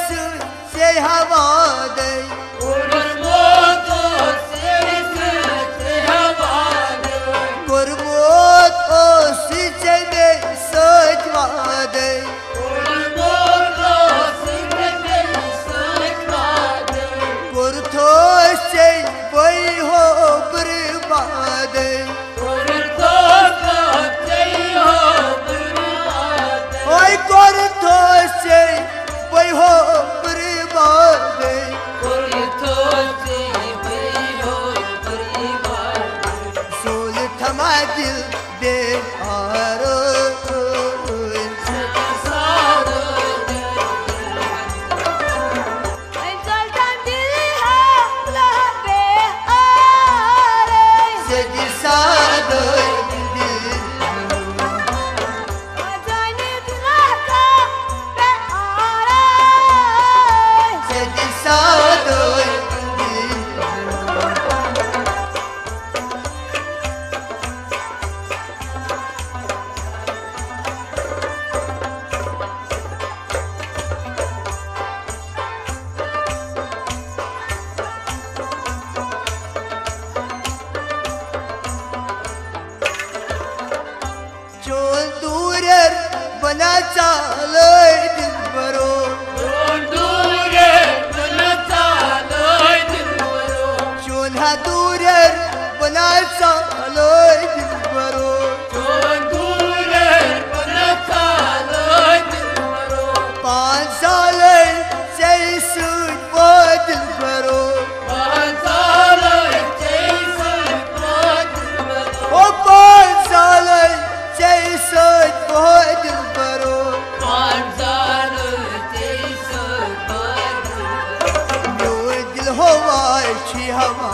से हवा दे कुर्मोत ओ सिचे दे सजवा दे कुर्थो से वही हो बर्बाद ओए कुर्थो से वही हो बर्बाद सोल थमा दिल दे आरो बना चाले दिल बरो चोन्हा दूरे बना चाले दिल बरो पाँच साल से सूट वो दिल बरो ओ पाँच साल से सूट वो दिल बरो दिल होवा छी हवा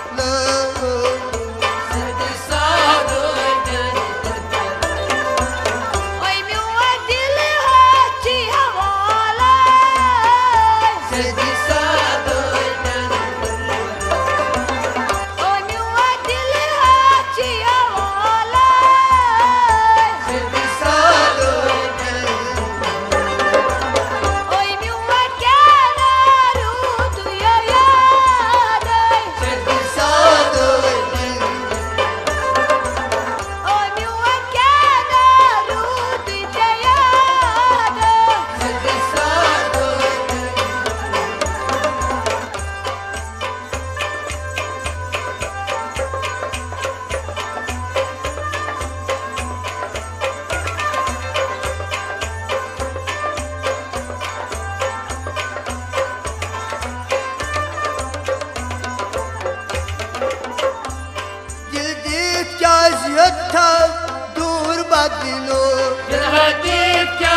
दूर बदलो दिल हनीत क्या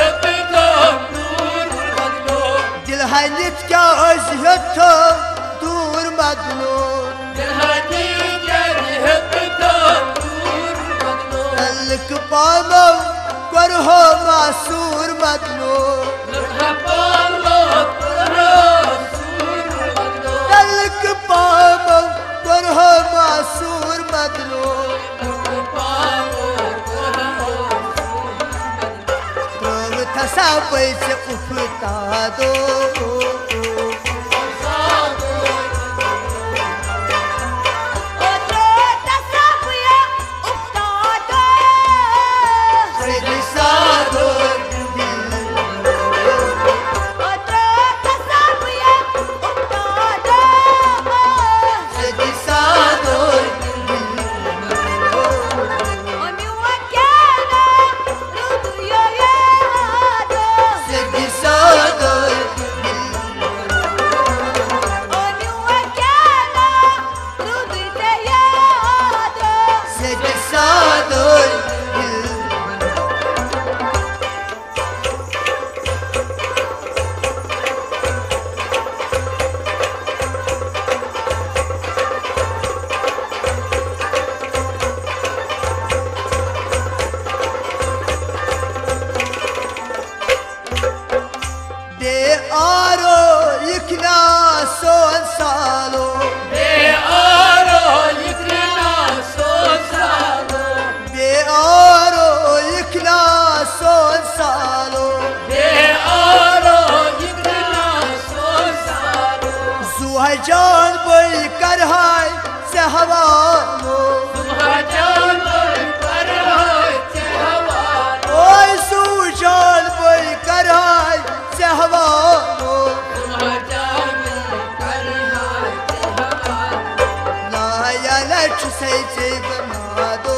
दूर बदलो तलक पालो कर हो मासूर बदलो तलक पालो कर हो मासूर बदलो थसा पैसे उफता दो सालो करहाय से हवालो ओए सुजान बोल करहाय से हवालो लाया लक्ष्य से बना दो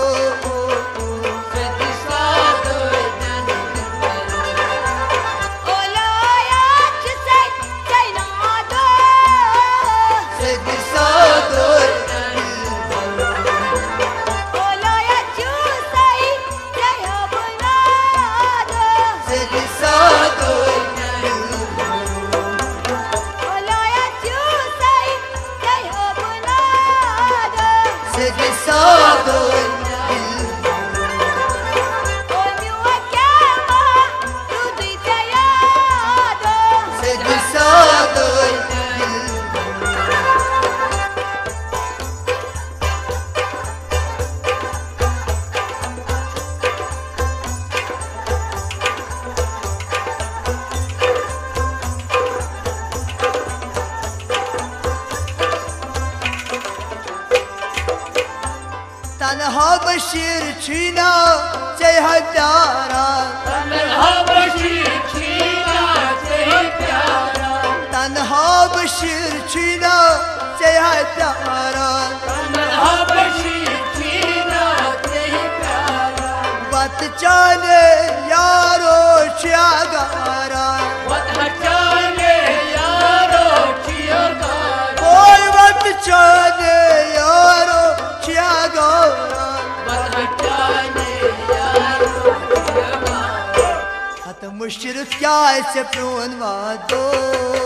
तन्हा बशीर छीना चाह प्यारा तन्हा बशीर छीना चाह प्यारा तन्हा बशीर छीना चाह प्यारा तन्हा बशीर छीना चाह प्यारा बत चाले यारो चियागारा बत चाले यारो चियागारा कोई बत चाले यारो चियागारा मुशरफ क्या से प्रोन वादो